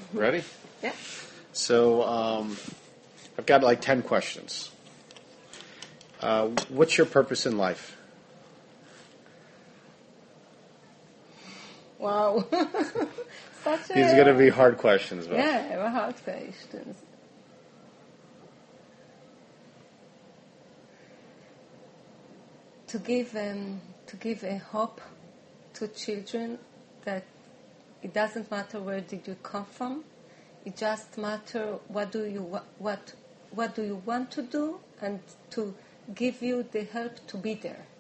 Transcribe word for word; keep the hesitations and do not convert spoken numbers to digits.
Ready? Yeah. So um, I've got like ten questions. Uh, what's your purpose in life? Wow. Such These a, are going to be hard questions, though. Yeah, hard questions. To give um, to give a hope to children that it doesn't matter where did you come from, it just matter what do you wa- what what do you want to do, and to give you the help to be there.